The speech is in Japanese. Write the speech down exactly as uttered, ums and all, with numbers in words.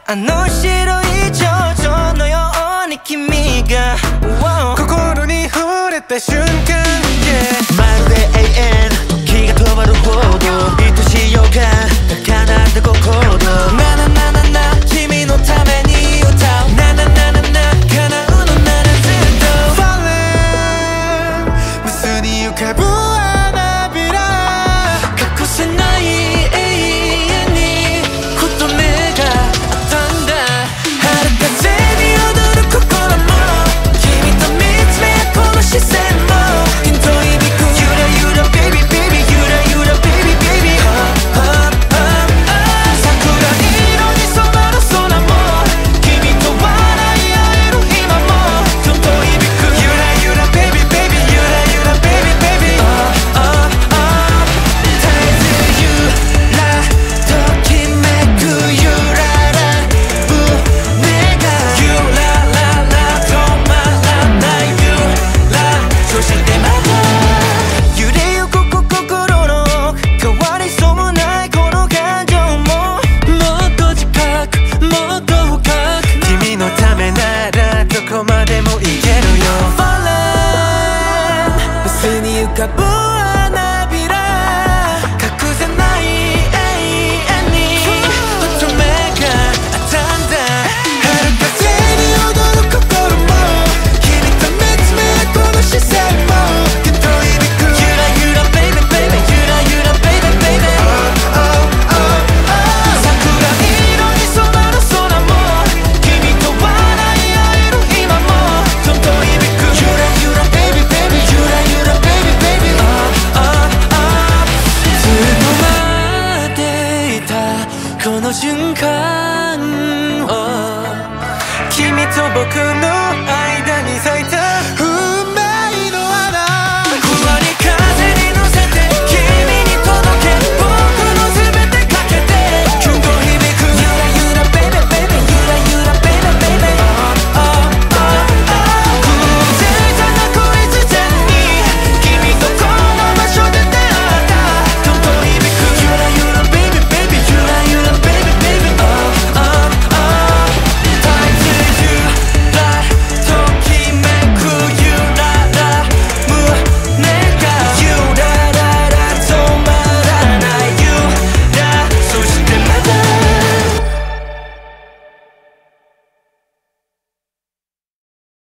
あの白い蝶々のように君が、wow、心に触れた瞬間、yeah、 まるで永遠時が止まるほど愛しい予感高鳴った心ななななな君のために歌うななななな叶うのならずっと Falling 無数に浮かぶ花びら隠せない永遠にふと目が合ったんだ春風に踊る心も君と見つめ合うこの視線もピンと響くゆらゆら baby baby ゆらゆら baby baby oh, oh, oh, oh 桜色に染まる空も君と笑い合える今もピンと響くゆらゆら baby baby ゆらゆら baby baby oh, oh, oh 絶えずゆらときめくゆらら胸がゆららら止まらないゆらそしてまた揺れゆく心の変わりそうもないこの感情ももっと近くもっと深く君のためならどこまでも行けるよ Falling 無数に浮かぶ花びら隠せない永遠にふと目が合ったんだ春風に踊る心も君と見つめ合うこの視線もピンと響くゆらゆら baby baby ゆらゆら baby baby oh, oh, oh, oh 桜色に染まる空も君と笑い合える今もピンと響くゆらゆら baby baby ゆらゆら baby baby oh, oh, oh ずっと待っていたこの瞬間を君と僕の